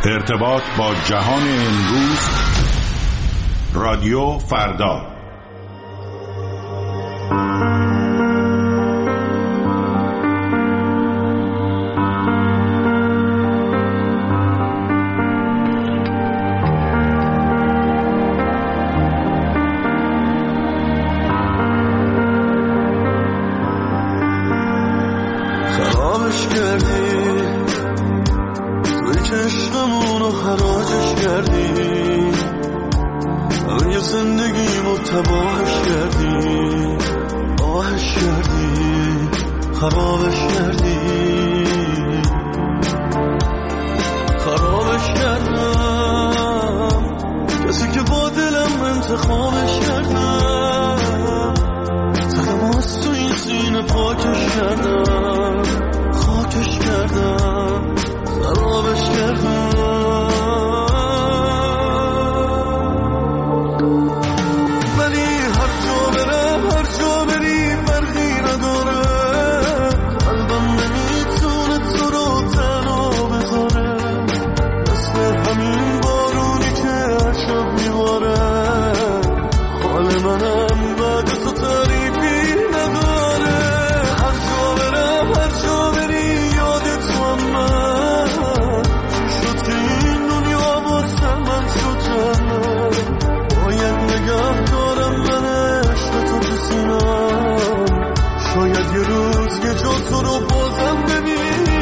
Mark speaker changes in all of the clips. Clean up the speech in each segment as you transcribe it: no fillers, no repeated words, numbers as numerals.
Speaker 1: ارتباط با جهان امروز، رادیو فردا.
Speaker 2: خرابش کردی توی چشممونو حراجش کردی، همه زندگیمو تباهش کردی، آهش کردی، خرابش کردی. خرابش کردم کسی که با دلم انتخابش کردم، زدم از تو این سینه پاکش کردم، خاکش کردم، خرابش کردم. ولی هر جا برم هر جا بری فرقی نداره، قلبم نمیتونه تو رو تنها بذاره، مثل همین بارونی که هر شب میباره، حال منم بعد تو تعریفی نداره. هر جا برم هر جا بری یاد تو هم من، چی شد که این دنیا واسه من شد جهنم، باید نگه دارم من عشق تو تو سینم، شاید یه روز یه جا تو رو بازم ببینم.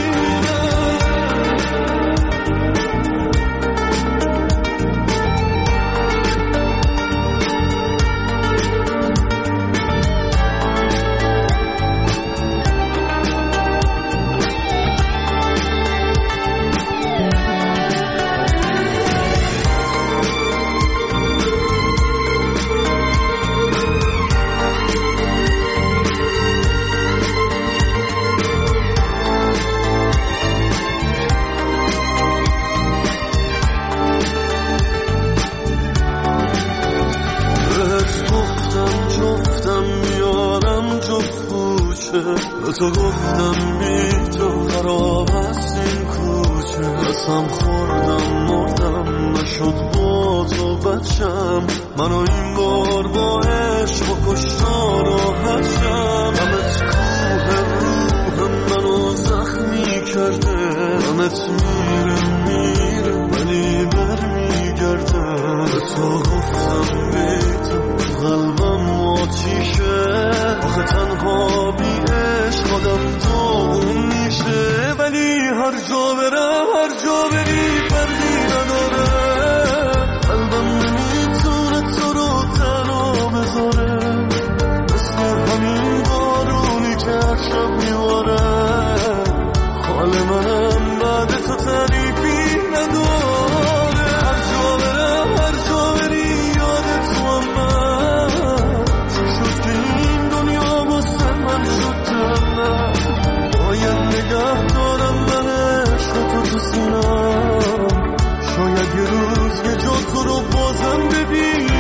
Speaker 2: تو گفتم بی تو خراب است این کوچه، قسم خوردم مردم نشد با تو بچم، منو این بار با عشق و کشتار راحت شم. همت کوه روح منو زخمی کرده، همت میره ولی برمیگرده. به تو گفتم بی تو قلبم آتیشه، آخه تنها بی عشق آدم داغون میشه. ولی هر جا برم هر جا بری فرقی نداره، قلبم نمیتونه تو رو تنها بذاره، مثل همین بارونی که هر شب میباره، حال منم بعد تو تعریفی نداره. هر جا برم هر جا بری یاد تو هم من، چی شد که این دنیا واسه من شد جهنم، باید نگه دارم من عشق تو تو سینم، شاید یه روز یه جا تو رو بازم ببینم.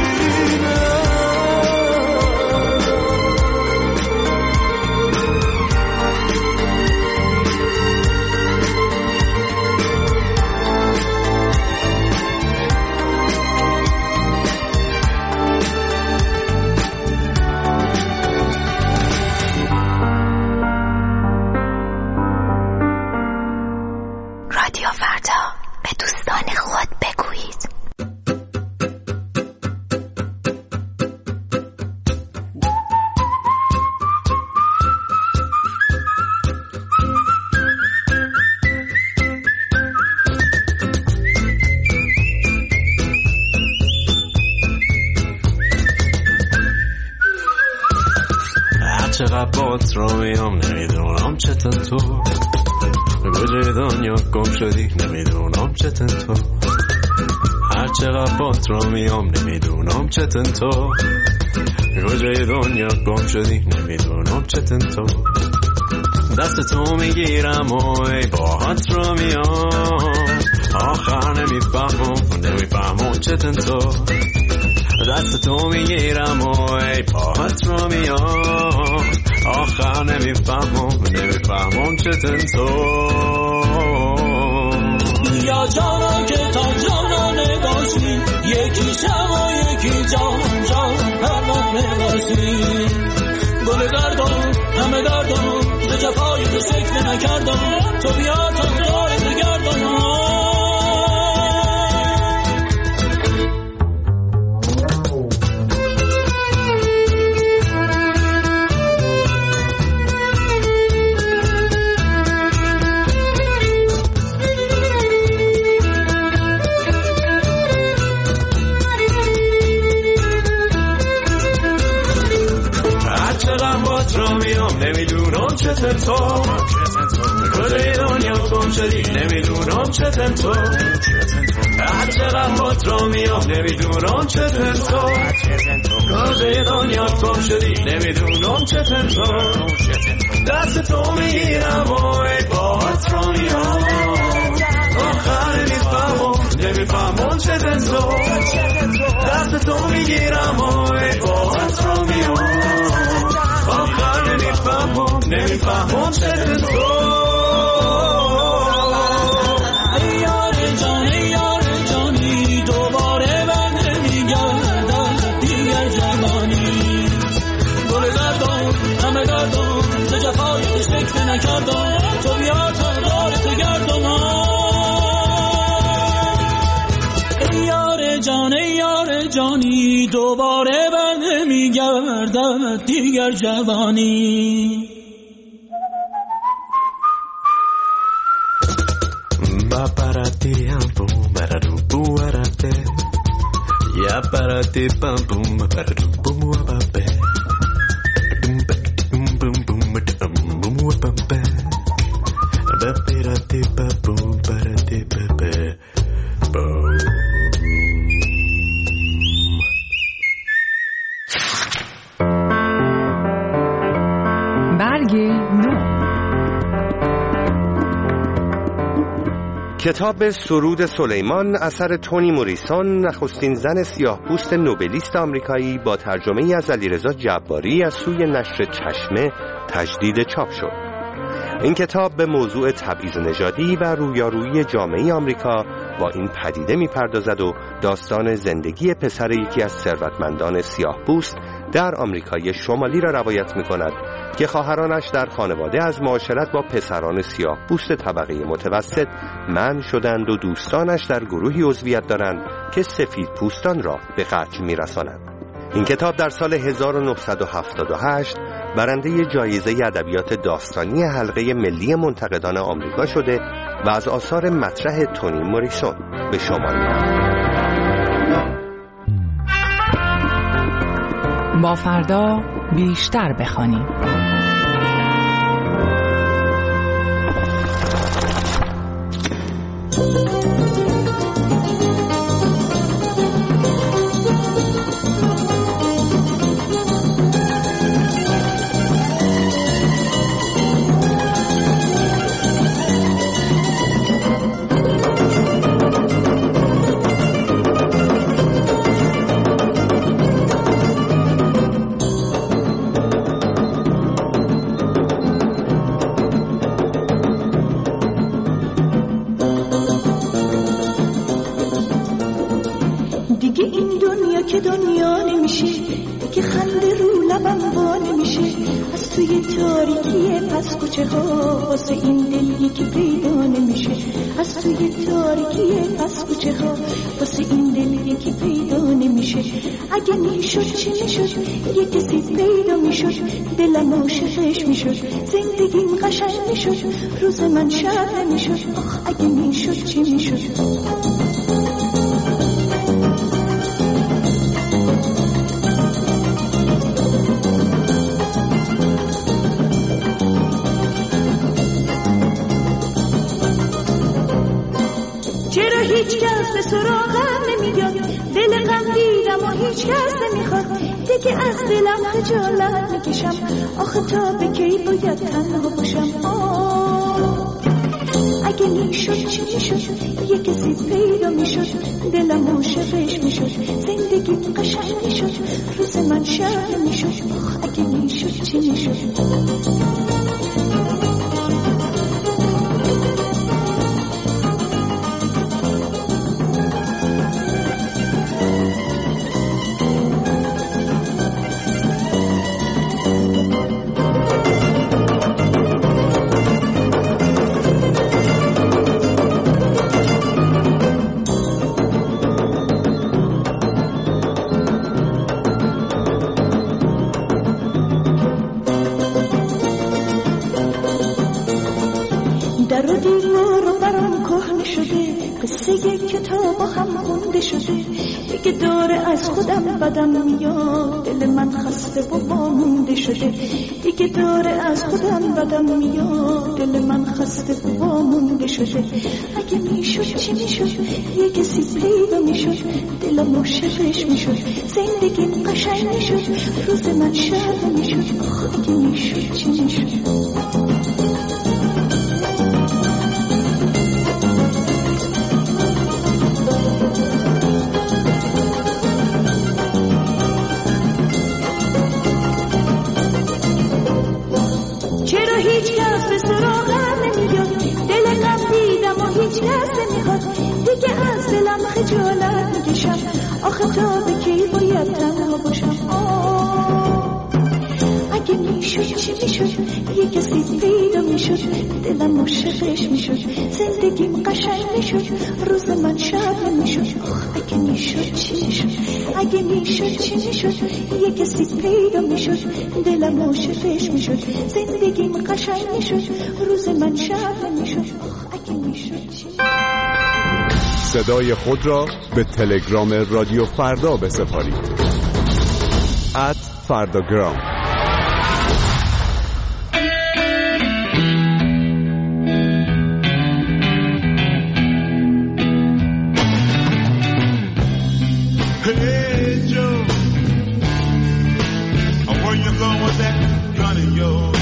Speaker 3: رادیو فردا، به دوستان خود بگویید.
Speaker 4: هرچقدر بات رو میام نمیدونم چطور تو، کجای دنیا گم شدی نمیدونم چطور تو. هرچقدر بات رو میام نمیدونم چطور تو، کجای دنیا گم شدی نمیدونم چطور تو. دست تو میگیرم و ای باهات رو میام، آخر نمیفهمم چطور تو. دست تو میگیرم و ای باهات رو میام، آخر نمیفهمم چطور تو.
Speaker 5: یا جانا که شما یکی جان جان پروانه باشی گل دردم همه دردم ز جفای تو سکته نکردم تو بیا تا دارت گردم نمیدونم چه تو کجای دنیا گم شدی نمیدونم چه تو هر چقدر بات را میام نمیدونم چه تو کجای دنیا گم شدی نمیدونم چه تو دست تو میگیرم و ای بات را میام آخر نمیفهمم چه تو دست تو میگیرم و ای بات را میام آخر نمیفهمم چه تو ای یار جانی دوباره بر نمیگردم دیگر جوانی گل دردم همه دردم ز جفای تو سکته نکردم تو بیا تا دارت گردم ای یار جانی دوباره بر نمیگردم دیگر جوانی
Speaker 4: Ba-ba-da-dee, boom, ba-da-doo-boo, ba-da-dee. Ya ba-da-dee, bum, boom, ba-da-doo-boom, ba-ba-be. Boom, ba-da-doom, boom, boom, ba-da-dum, boom, ba-ba-be. Ba-ba-da-dee, ba-boom, ba-da-dee, ba-be. Boom.
Speaker 6: برگ نو.
Speaker 7: کتاب سرود سلیمان اثر تونی موریسون، نخستین زن سیاه‌پوست نوبلیست آمریکایی، با ترجمه از علیرضا جباری از سوی نشر چشمه تجدید چاپ شد. این کتاب به موضوع تبعیض نژادی و رویارویی جامعه آمریکا با این پدیده می‌پردازد و داستان زندگی پسر یکی از ثروتمندان سیاه‌پوست در آمریکای شمالی را روایت می‌کند که خواهرانش در خانواده از معاشرت با پسران سیاه‌پوست طبقه متوسط منع شدند و دوستانش در گروهی عضویت دارند که سفیدپوستان را به قتل می‌رسانند. این کتاب در سال 1978 برنده جایزه ادبیات داستانی حلقه ملی منتقدان آمریکا شده و از آثار مطرح تونی موریسون به شمار می‌رود.
Speaker 6: با فردا بیشتر بخوانیم.
Speaker 8: کوچه ها واسه این دل یکی پیدا نمیشه، از توی تاریکی پس کوچه ها واسه این دل یکی پیدا نمیشه. اگه میشد چی میشد یه کسی پیدا میشد، دلم عاشقش میشد، زندگیم قشنگ میشد، روز من شب نمیشد. آخ اگه میشد چی میشد. هیچ کس به سراغم نمیاد، دل غم دیدم و هیچ کس نمیخواد، دیگه از دلم خجالت میکشم، آخه تا به کی باید تنها باشم. اگه میشد چی میشد یه کسی پیدا میشد، دلم عاشقش میشد، زندگی قشنگ میشد، روز من شب میشد. آخ اگه میشد چی میشد. شده، قصه کتاب هم خونده شده. دیگه داره از خودم بدم میاد، دل من خسته و وامونده شده. دیگه داره از خودم بدم میاد، دل من خسته و وامونده شده. اگه میشد چی میشد، یه کسی پیدا میشد، دلم عاشقش میشد، زندگیم قشنگ میشد، روز من شب میشد. اگه میشد چی میشد. خجالت میکشم، آخه تا به کی باید تنها باشم. اگه میشد چی میشد، یه کسی پیدا میشد، دلم عاشقش میشد، زندگیم قشنگ میشد، روز من شب میشد. اگه میشد چی میشد، اگه میشد چی میشد، یه کسی پیدا میشد، دلم عاشقش میشد، زندگیم قشنگ میشد، روز من شب میشد. اگه میشد چی میشد.
Speaker 1: صدای خود را به تلگرام رادیو فردا بسپارید. @فرداگرام.
Speaker 2: Hey Joe, where you going with that gun of yours?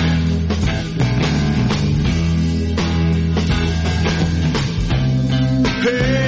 Speaker 2: Hey